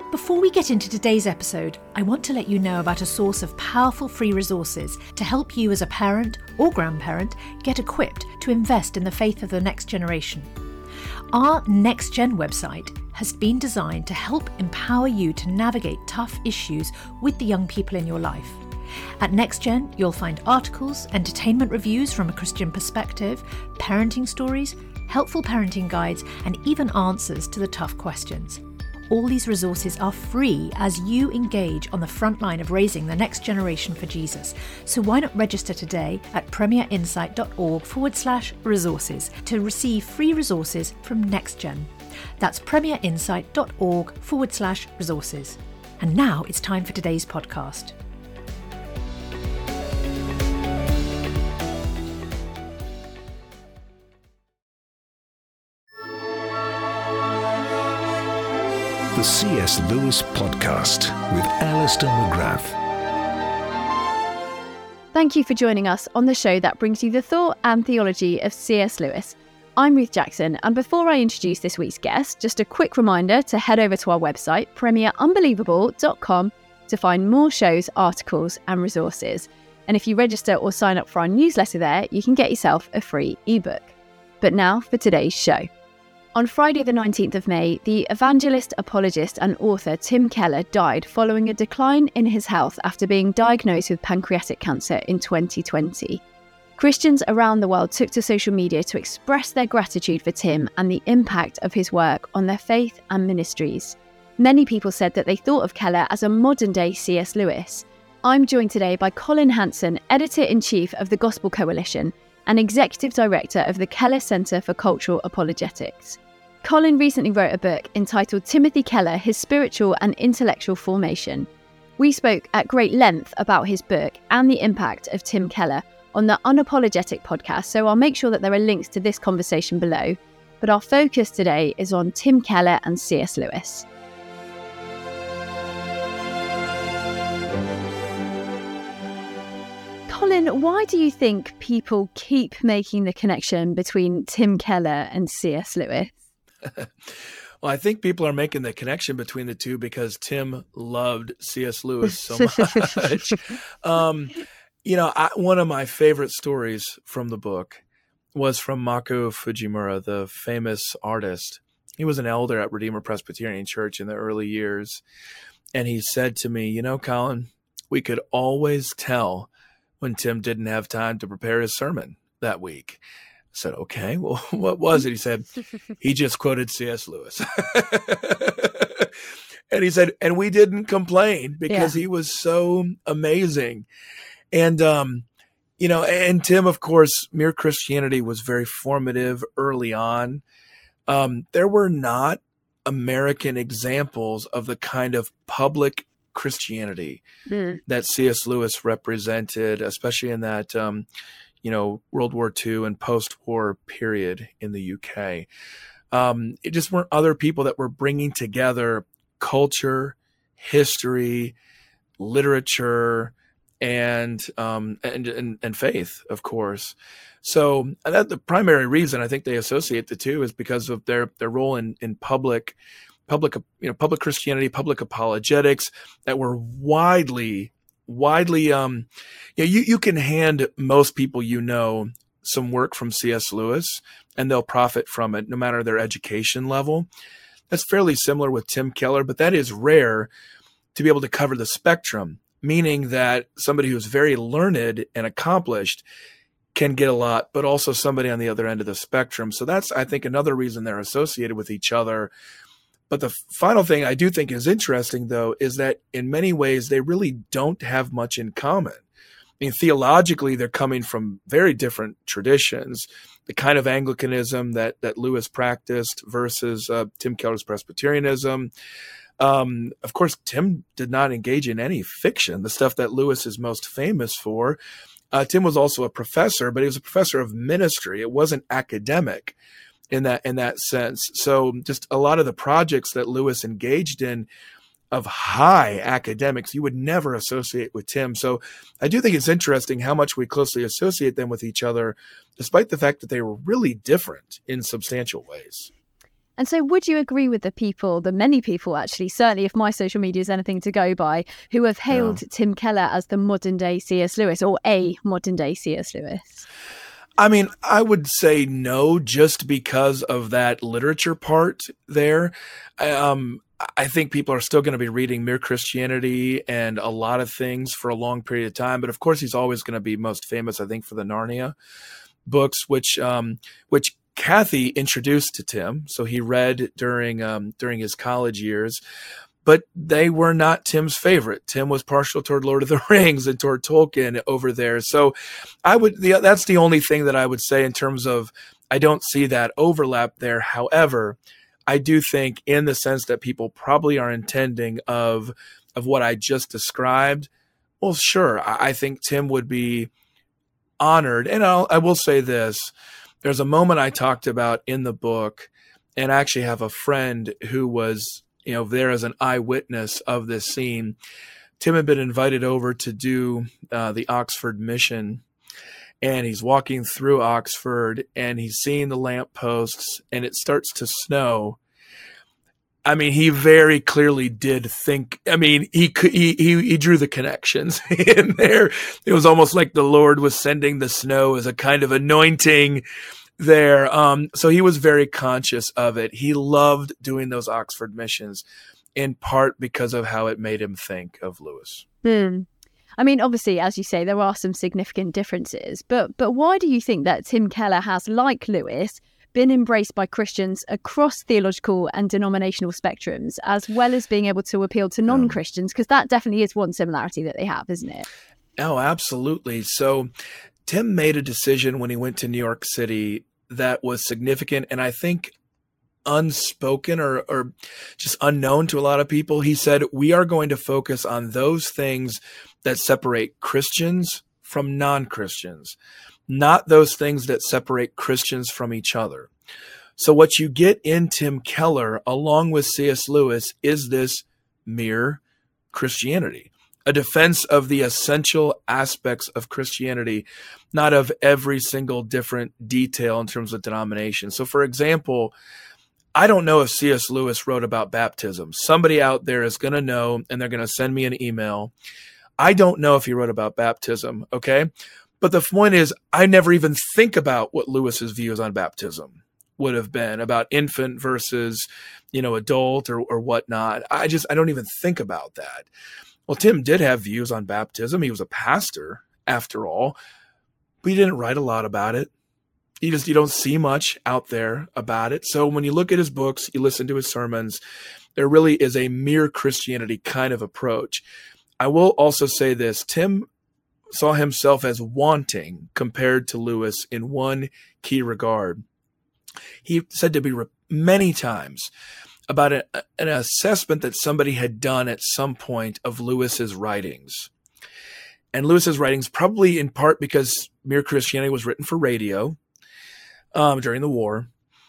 Before we get into today's episode, I want to let you know about a source of powerful free resources to help you as a parent or grandparent get equipped to invest in the faith of the next generation. Our Next Gen website has been designed to help empower you to navigate tough issues with the young people in your life. At NextGen, you'll find articles, entertainment reviews from a Christian perspective, parenting stories, helpful parenting guides, and even answers to the tough questions. All these resources are free as you engage on the front line of raising the next generation for Jesus. So why not register today at premierinsight.org/resources to receive free resources from NextGen. That's premierinsight.org/resources. And now it's time for today's podcast. The C.S. Lewis Podcast with Alistair McGrath. Thank you for joining us on the show that brings you the thought and theology of C.S. Lewis. I'm Ruth Jackson, and before I introduce this week's guest, just a quick reminder to head over to our website, premierunbelievable.com, to find more shows, articles and resources. And if you register or sign up for our newsletter there, you can get yourself a free ebook. But now for today's show. On Friday the 19th of May, the evangelist, apologist and author Tim Keller died following a decline in his health after being diagnosed with pancreatic cancer in 2020. Christians around the world took to social media to express their gratitude for Tim and the impact of his work on their faith and ministries. Many people said that they thought of Keller as a modern-day C.S. Lewis. I'm joined today by Colin Hanson, Editor-in-Chief of the Gospel Coalition and Executive Director of the Keller Centre for Cultural Apologetics. Colin recently wrote a book entitled Timothy Keller, His Spiritual and Intellectual Formation. We spoke at great length about his book and the impact of Tim Keller on the Unapologetic podcast, so I'll make sure that there are links to this conversation below. But our focus today is on Tim Keller and C.S. Lewis. Colin, why do you think people keep making the connection between Tim Keller and C.S. Lewis? Well, I think people are making the connection between the two because Tim loved C.S. Lewis so much. One of my favorite stories from the book was from Mako Fujimura, the famous artist. He was an elder at Redeemer Presbyterian Church in the early years. And he said to me, Colin, we could always tell when Tim didn't have time to prepare his sermon that week. I said, okay, well, what was it? He said, he just quoted C.S. Lewis. And he said, and we didn't complain because he was so amazing. And, and Tim, of course, Mere Christianity was very formative early on. There were not American examples of the kind of public Christianity that C.S. Lewis represented, especially in that, World War II and post-war period in the UK. It just weren't other people that were bringing together culture, history, literature, and faith, of course. So that the primary reason I think they associate the two is because of their role in public Christianity, public apologetics that were widely. You can hand most people some work from C.S. Lewis, and they'll profit from it, no matter their education level. That's fairly similar with Tim Keller, but that is rare to be able to cover the spectrum, meaning that somebody who's very learned and accomplished can get a lot, but also somebody on the other end of the spectrum. So that's, I think, another reason they're associated with each other. But the final thing I do think is interesting, though, is that in many ways, they really don't have much in common. I mean, theologically, they're coming from very different traditions. The kind of Anglicanism that Lewis practiced versus Tim Keller's Presbyterianism. Of course, Tim did not engage in any fiction, the stuff that Lewis is most famous for. Tim was also a professor, but he was a professor of ministry. It wasn't academic in that sense. So just a lot of the projects that Lewis engaged in of high academics, you would never associate with Tim. So I do think it's interesting how much we closely associate them with each other, despite the fact that they were really different in substantial ways. And so would you agree with the many people actually, certainly if my social media is anything to go by, who have hailed Tim Keller as the modern day C.S. Lewis, or a modern day C.S. Lewis? I mean, I would say no, just because of that literature part there. I think people are still going to be reading Mere Christianity and a lot of things for a long period of time. But of course, he's always going to be most famous, I think, for the Narnia books, which Kathy introduced to Tim. So he read during his college years, but they were not Tim's favorite. Tim was partial toward Lord of the Rings and toward Tolkien over there. So that's the only thing that I would say in terms of, I don't see that overlap there. However, I do think in the sense that people probably are intending of what I just described, well, sure, I think Tim would be honored. And I will say this. There's a moment I talked about in the book, and I actually have a friend who was, there as an eyewitness of this scene. Tim had been invited over to do the Oxford mission, and he's walking through Oxford, and he's seeing the lampposts, and it starts to snow. I mean, he very clearly did think. I mean, he drew the connections in there. It was almost like the Lord was sending the snow as a kind of anointing there. So he was very conscious of it. He loved doing those Oxford missions, in part because of how it made him think of Lewis. I mean, obviously, as you say, there are some significant differences. But why do you think that Tim Keller has, like Lewis, been embraced by Christians across theological and denominational spectrums, as well as being able to appeal to non-Christians? Because that definitely is one similarity that they have, isn't it? Oh, absolutely. So Tim made a decision when he went to New York City that was significant, and I think unspoken or just unknown to a lot of people. He said, we are going to focus on those things that separate Christians from non-Christians, not those things that separate Christians from each other. So what you get in Tim Keller, along with C.S. Lewis, is this mere Christianity, a defense of the essential aspects of Christianity, not of every single different detail in terms of denomination. So, for example, I don't know if C.S. Lewis wrote about baptism. Somebody out there is going to know, and they're going to send me an email. I don't know if he wrote about baptism, okay? But the point is, I never even think about what Lewis's views on baptism would have been, about infant versus, adult or whatnot. I don't even think about that. Well, Tim did have views on baptism. He was a pastor, after all, but he didn't write a lot about it. You don't see much out there about it. So when you look at his books, you listen to his sermons, there really is a mere Christianity kind of approach. I will also say this. Tim saw himself as wanting compared to Lewis in one key regard. He said to me many times about an assessment that somebody had done at some point of Lewis's writings. And Lewis's writings, probably in part because Mere Christianity was written for radio during the war,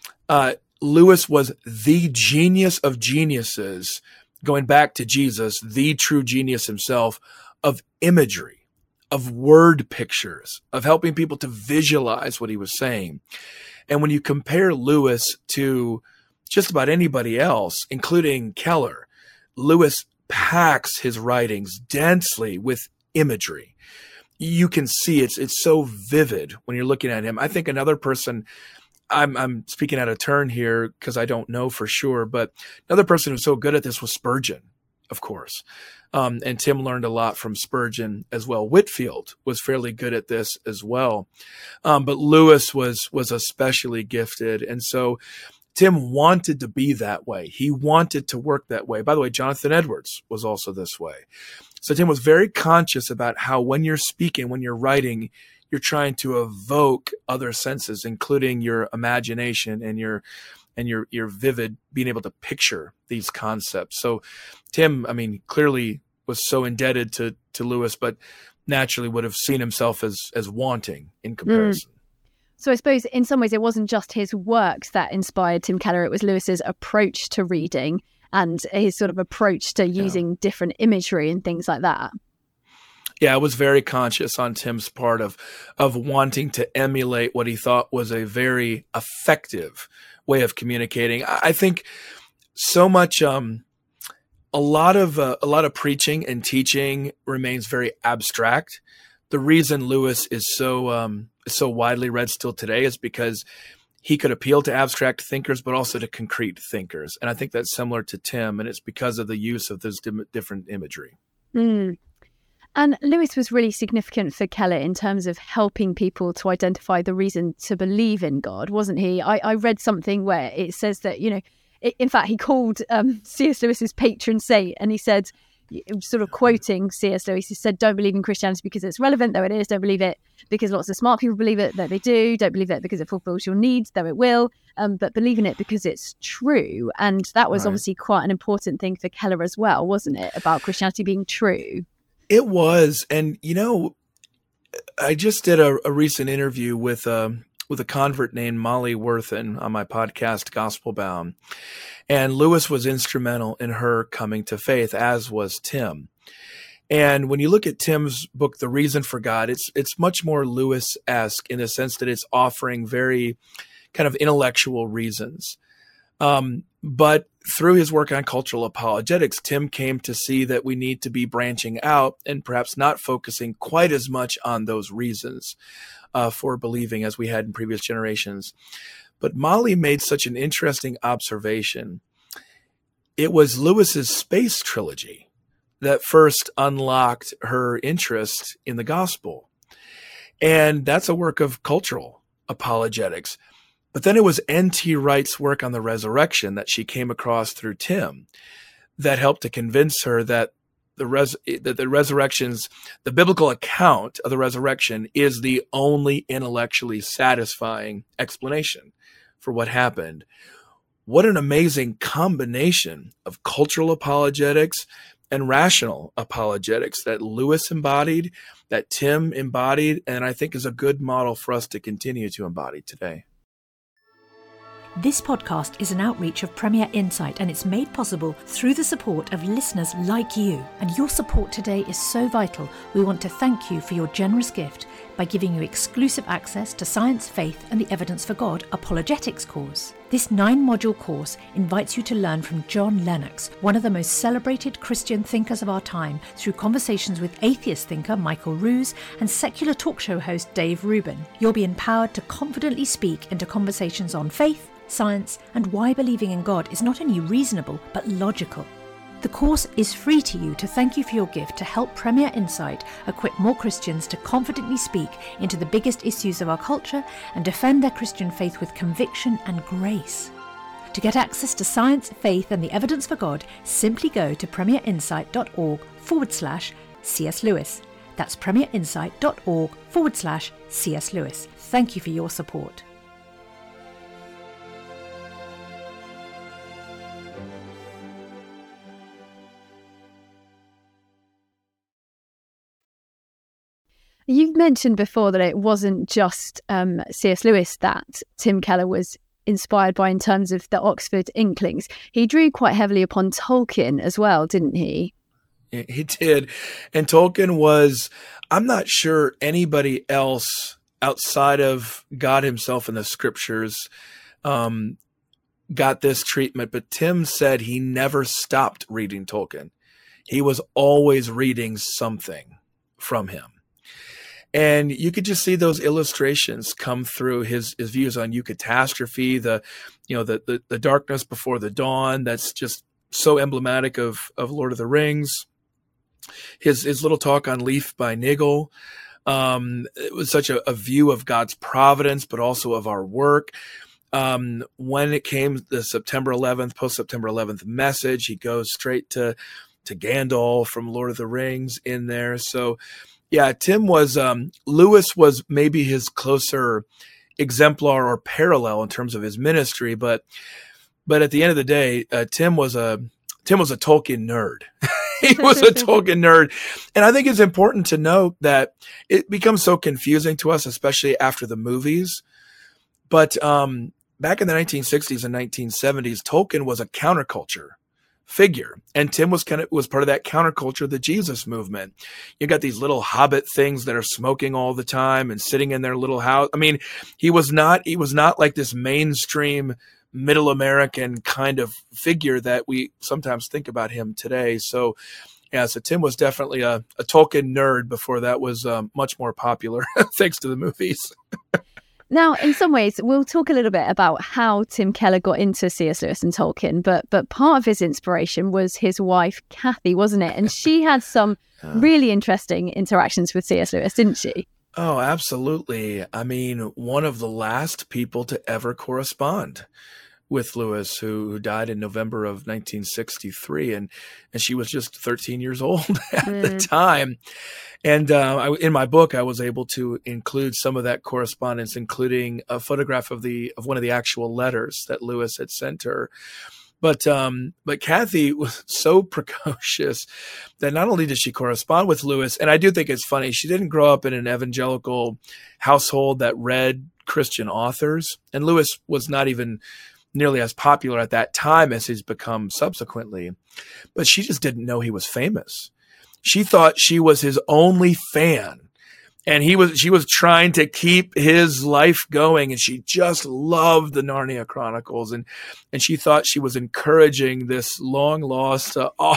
Lewis was the genius of geniuses, going back to Jesus, the true genius himself, of imagery, of word pictures, of helping people to visualize what he was saying. And when you compare Lewis to just about anybody else, including Keller, Lewis packs his writings densely with imagery. You can see it's so vivid when you're looking at him. I think another person, I'm speaking out of turn here because I don't know for sure, but another person who's so good at this was Spurgeon, of course. And Tim learned a lot from Spurgeon as well. Whitefield was fairly good at this as well. But Lewis was especially gifted. And so Tim wanted to be that way. He wanted to work that way. By the way, Jonathan Edwards was also this way. So Tim was very conscious about how when you're speaking, when you're writing, you're trying to evoke other senses, including your imagination and your vivid, being able to picture these concepts. So Tim, clearly was so indebted to Lewis, but naturally would have seen himself as wanting in comparison. So I suppose in some ways it wasn't just his works that inspired Tim Keller, it was Lewis's approach to reading and his sort of approach to using different imagery and things like that. Yeah, I was very conscious on Tim's part of wanting to emulate what he thought was a very effective way of communicating. I think so much, a lot of preaching and teaching remains very abstract. The reason Lewis is so widely read still today is because he could appeal to abstract thinkers, but also to concrete thinkers. And I think that's similar to Tim, and it's because of the use of this different imagery. Mm. And Lewis was really significant for Keller in terms of helping people to identify the reason to believe in God, wasn't he? I read something where it says that, in fact, he called C.S. Lewis his patron saint, and he said, sort of quoting C.S. Lewis, he said, don't believe in Christianity because it's relevant, though it is. Don't believe it because lots of smart people believe it, though they do. Don't believe it because it fulfills your needs, though it will. But believe in it because it's true. And that was obviously quite an important thing for Keller as well, wasn't it? About Christianity being true. It was. And, I just did a recent interview with a convert named Molly Worthen on my podcast, Gospel Bound. And Lewis was instrumental in her coming to faith, as was Tim. And when you look at Tim's book, The Reason for God, it's much more Lewis-esque in the sense that it's offering very kind of intellectual reasons. But through his work on cultural apologetics, Tim came to see that we need to be branching out and perhaps not focusing quite as much on those reasons for believing as we had in previous generations. But Molly made such an interesting observation. It was Lewis's space trilogy that first unlocked her interest in the gospel. And that's a work of cultural apologetics. But then it was N.T. Wright's work on the resurrection that she came across through Tim that helped to convince her that the biblical account of the resurrection is the only intellectually satisfying explanation for what happened. What an amazing combination of cultural apologetics and rational apologetics that Lewis embodied, that Tim embodied, and I think is a good model for us to continue to embody today. This podcast is an outreach of Premier Insight, and it's made possible through the support of listeners like you. And your support today is so vital. We want to thank you for your generous gift by giving you exclusive access to Science, Faith and the Evidence for God Apologetics course. This 9-module course invites you to learn from John Lennox, one of the most celebrated Christian thinkers of our time, through conversations with atheist thinker Michael Ruse and secular talk show host Dave Rubin. You'll be empowered to confidently speak into conversations on faith, science, and why believing in God is not only reasonable, but logical. The course is free to you to thank you for your gift to help Premier Insight equip more Christians to confidently speak into the biggest issues of our culture and defend their Christian faith with conviction and grace. To get access to Science, Faith and the Evidence for God, simply go to premierinsight.org/C.S. Lewis. That's premierinsight.org/C.S. Lewis. Thank you for your support. You've mentioned before that it wasn't just C.S. Lewis that Tim Keller was inspired by in terms of the Oxford Inklings. He drew quite heavily upon Tolkien as well, didn't he? He did. And Tolkien was, I'm not sure anybody else outside of God himself in the scriptures got this treatment, but Tim said he never stopped reading Tolkien. He was always reading something from him. And you could just see those illustrations come through his views on eucatastrophe, the darkness before the dawn. That's just so emblematic of Lord of the Rings. His little talk on Leaf by Nigel. It was such a view of God's providence, but also of our work. When it came the September 11th, post-September 11th message, he goes straight to Gandalf from Lord of the Rings in there. So yeah, Tim was, Lewis was maybe his closer exemplar or parallel in terms of his ministry, but at the end of the day, Tim was a Tolkien nerd. He was a Tolkien nerd. And I think it's important to note that it becomes so confusing to us, especially after the movies. But back in the 1960s and 1970s, Tolkien was a counterculture figure, and Tim was part of that counterculture, the Jesus movement. You got these little hobbit things that are smoking all the time and sitting in their little house. I mean, he was not like this mainstream middle American kind of figure that we sometimes think about him today. So yeah, so Tim was definitely a Tolkien nerd before that was much more popular, thanks to the movies. Now, in some ways, we'll talk a little bit about how Tim Keller got into C.S. Lewis and Tolkien, but part of his inspiration was his wife, Kathy, wasn't it? And she had some really interesting interactions with C.S. Lewis, didn't she? Oh, absolutely. I mean, one of the last people to ever correspond with Lewis, who died in November of 1963, and she was just 13 years old at the time. And in my book, I was able to include some of that correspondence, including a photograph of one of the actual letters that Lewis had sent her. But Kathy was so precocious that not only did she correspond with Lewis, and I do think it's funny, she didn't grow up in an evangelical household that read Christian authors, and Lewis was not even nearly as popular at that time as he's become subsequently, but she just didn't know he was famous. She thought she was his only fan, and she was trying to keep his life going, and she just loved the Narnia Chronicles, and she thought she was encouraging this long lost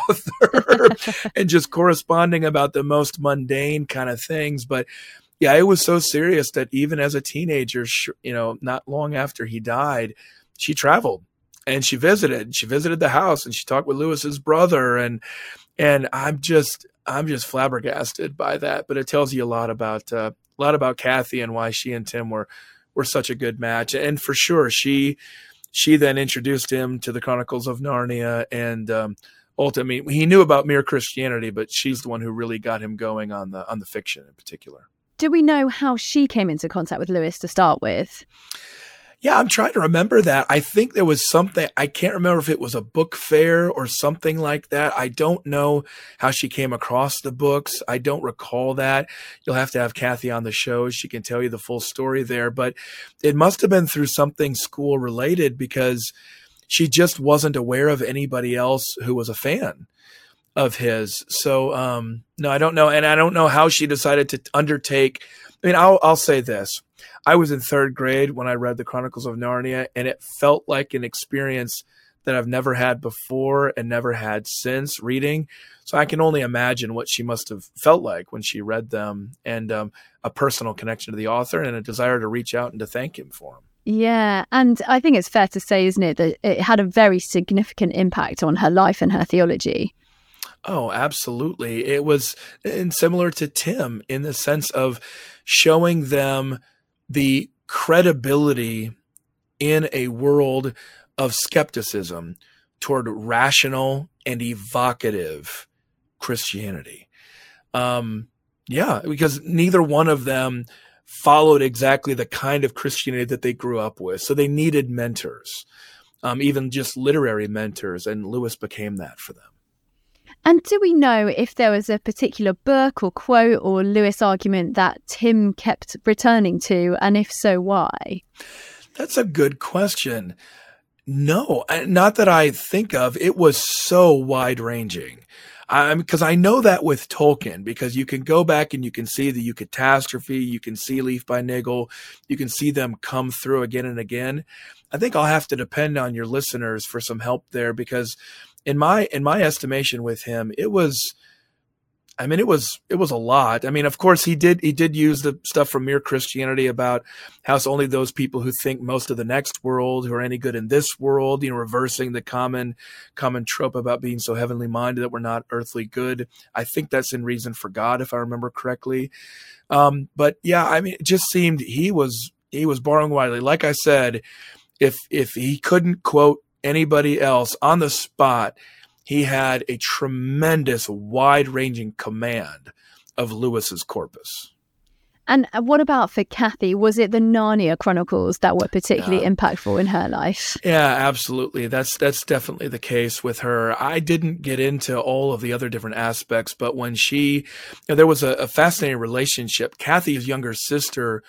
author and just corresponding about the most mundane kind of things. But yeah, it was so serious that even as a teenager, not long after he died, she traveled and she visited the house, and she talked with Lewis's brother, and I'm just flabbergasted by that. But it tells you a lot about Kathy and why she and Tim were such a good match. And for sure, she then introduced him to the Chronicles of Narnia, and ultimately he knew about Mere Christianity, but she's the one who really got him going on the fiction in particular. Do we know how she came into contact with Lewis to start with? Yeah, I'm trying to remember that. I think there was something, I can't remember if it was a book fair or something like that. I don't know how she came across the books. I don't recall that. You'll have to have Kathy on the show. She can tell you the full story there, but it must have been through something school related, because she just wasn't aware of anybody else who was a fan of his. So, no, I don't know. And I don't know how she decided to undertake. I mean, I'll say this. I was in third grade when I read the Chronicles of Narnia, and it felt like an experience that I've never had before and never had since reading. So I can only imagine what she must have felt like when she read them, and a personal connection to the author and a desire to reach out and to thank him for them. Yeah, and I think it's fair to say, isn't it, that it had a very significant impact on her life and her theology. Oh, absolutely. It was similar to Tim in the sense of showing them the credibility in a world of skepticism toward rational and evocative Christianity. Because neither one of them followed exactly the kind of Christianity that they grew up with. So they needed mentors, even just literary mentors, and Lewis became that for them. And do we know if there was a particular book or quote or Lewis argument that Tim kept returning to, and if so, why? That's a good question. No, not that I think of. It was so wide-ranging. Because I know that with Tolkien, because you can go back and you can see the Eucatastrophe, you can see Leaf by Niggle, you can see them come through again and again. I think I'll have to depend on your listeners for some help there, because in my estimation with him, it was a lot. I mean, of course, he did use the stuff from Mere Christianity about how it's only those people who think most of the next world who are any good in this world, reversing the common trope about being so heavenly minded that we're not earthly good. I think that's in Reason for God, if I remember correctly. But yeah, I mean, it just seemed he was borrowing widely. Like I said, if he couldn't quote anybody else on the spot, he had a tremendous wide-ranging command of Lewis's corpus. And what about for Kathy? Was it the Narnia Chronicles that were particularly impactful in her life? Yeah, absolutely. That's definitely the case with her. I didn't get into all of the other different aspects, but when there was a fascinating relationship. Kathy's younger sister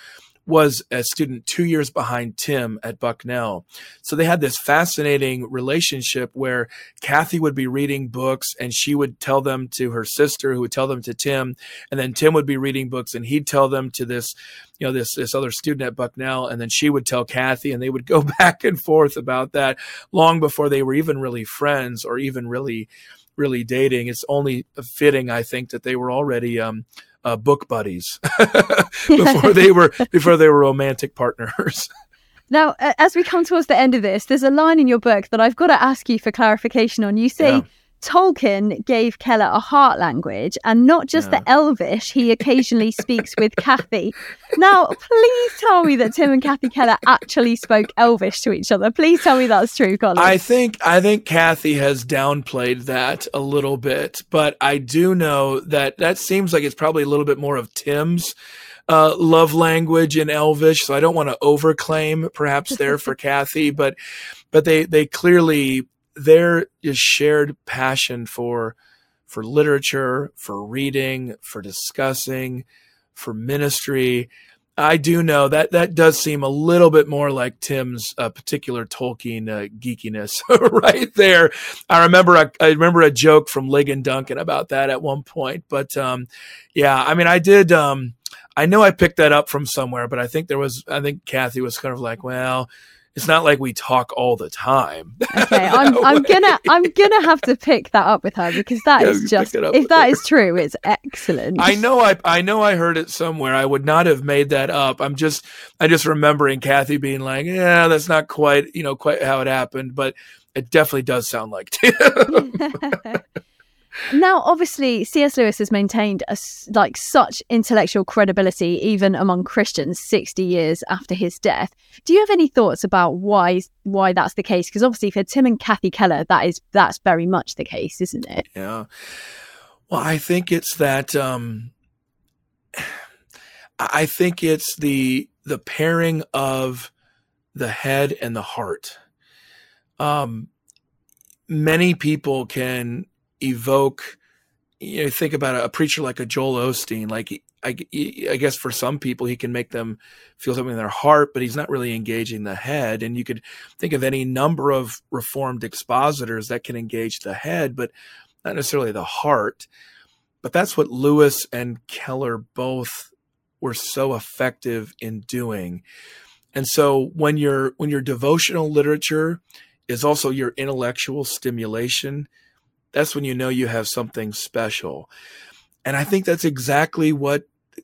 was a student 2 years behind Tim at Bucknell. So they had this fascinating relationship where Kathy would be reading books and she would tell them to her sister, who would tell them to Tim. And then Tim would be reading books and he'd tell them to this other student at Bucknell. And then she would tell Kathy, and they would go back and forth about that long before they were even really friends or even really dating. It's only fitting, I think, that they were already book buddies before they were romantic partners. Now, as we come towards the end of this, there's a line in your book that I've got to ask you for clarification on. You say Tolkien gave Keller a heart language, and not just the Elvish he occasionally speaks with Kathy. Now, please tell me that Tim and Kathy Keller actually spoke Elvish to each other. Please tell me that's true, Colin. I think Kathy has downplayed that a little bit, but I do know that seems like it's probably a little bit more of Tim's love language in Elvish. So I don't want to overclaim perhaps there for Kathy, but they clearly, there is shared passion for literature, for reading, for discussing, for ministry. I do know that does seem a little bit more like Tim's particular Tolkien geekiness right there. I remember a joke from Ligon Duncan about that at one point, but I did. I know I picked that up from somewhere, but I think Kathy was kind of like, well, it's not like we talk all the time. Okay, I'm gonna have to pick that up with her, because that is just, if that is true, it's excellent. I know I heard it somewhere. I would not have made that up. I just remembering Kathy being like, yeah, that's not quite how it happened, but it definitely does sound like Tim. Now, obviously, C.S. Lewis has maintained such intellectual credibility even among Christians 60 years after his death. Do you have any thoughts about why that's the case? Because obviously for Tim and Kathy Keller, that's very much the case, isn't it? Yeah. Well, I think it's that. I think it's the pairing of the head and the heart. Many people can evoke, think about a preacher like a Joel Osteen. Like, I guess for some people he can make them feel something in their heart, but he's not really engaging the head. And you could think of any number of Reformed expositors that can engage the head, but not necessarily the heart. But that's what Lewis and Keller both were so effective in doing. And so when your devotional literature is also your intellectual stimulation, that's when you know you have something special. And I think that's exactly but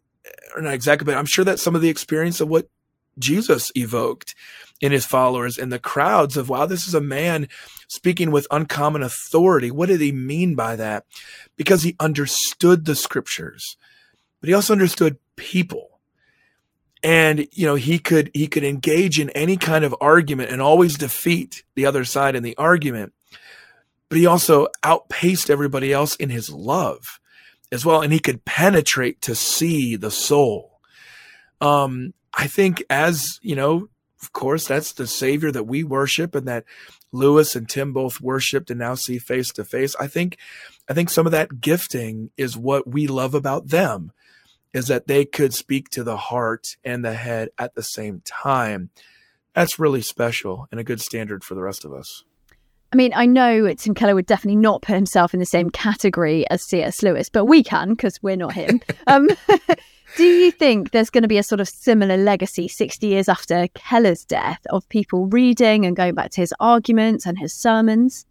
I'm sure that's some of the experience of what Jesus evoked in his followers and the crowds of, wow, this is a man speaking with uncommon authority. What did he mean by that? Because he understood the scriptures, but he also understood people. And, he could engage in any kind of argument and always defeat the other side in the argument. But he also outpaced everybody else in his love as well. And he could penetrate to see the soul. I think of course, that's the Savior that we worship and that Lewis and Tim both worshiped and now see face to face. I think some of that gifting is what we love about them, is that they could speak to the heart and the head at the same time. That's really special and a good standard for the rest of us. I mean, I know Tim Keller would definitely not put himself in the same category as C.S. Lewis, but we can, because we're not him. Do you think there's going to be a sort of similar legacy 60 years after Keller's death of people reading and going back to his arguments and his sermons?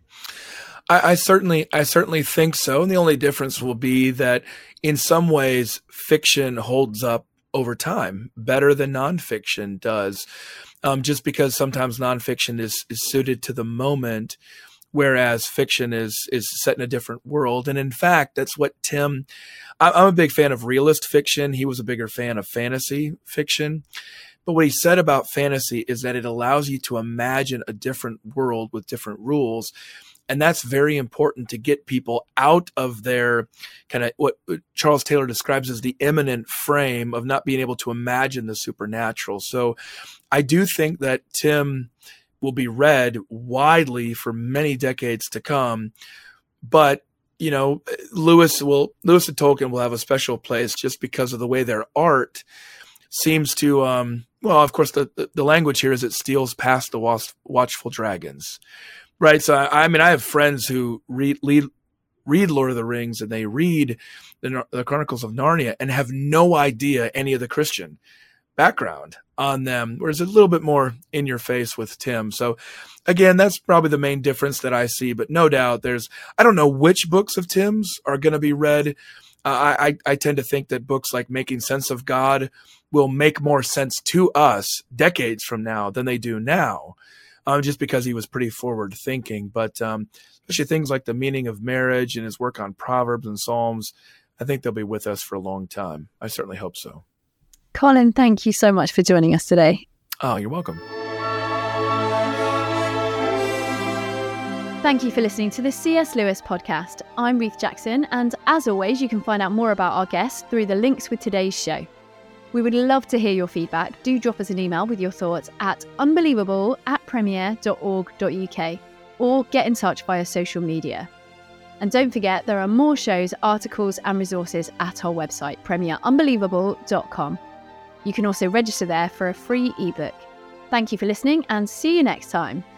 I certainly think so. And the only difference will be that in some ways, fiction holds up over time better than nonfiction does. Just because sometimes nonfiction is suited to the moment, whereas fiction is set in a different world. And in fact, that's what I'm a big fan of realist fiction. He was a bigger fan of fantasy fiction. But what he said about fantasy is that it allows you to imagine a different world with different rules. And that's very important to get people out of their kind of what Charles Taylor describes as the immanent frame of not being able to imagine the supernatural. So I do think that Tim will be read widely for many decades to come. But, Lewis and Tolkien will have a special place just because of the way their art seems to, well, of course, the language here is it steals past the watchful dragons, right? So, I mean, I have friends who read Lord of the Rings and they read the Chronicles of Narnia and have no idea any of the Christian background on them, whereas a little bit more in your face with Tim. So again, that's probably the main difference that I see, but no doubt I don't know which books of Tim's are going to be read. I tend to think that books like Making Sense of God will make more sense to us decades from now than they do now, just because he was pretty forward thinking. But especially things like The Meaning of Marriage and his work on Proverbs and Psalms, I think they'll be with us for a long time. I certainly hope so. Colin, thank you so much for joining us today. Oh, you're welcome. Thank you for listening to the C.S. Lewis podcast. I'm Ruth Jackson, and as always, you can find out more about our guests through the links with today's show. We would love to hear your feedback. Do drop us an email with your thoughts at unbelievable@premier.org.uk or get in touch via social media. And don't forget, there are more shows, articles and resources at our website, premierunbelievable.com. You can also register there for a free ebook. Thank you for listening and see you next time.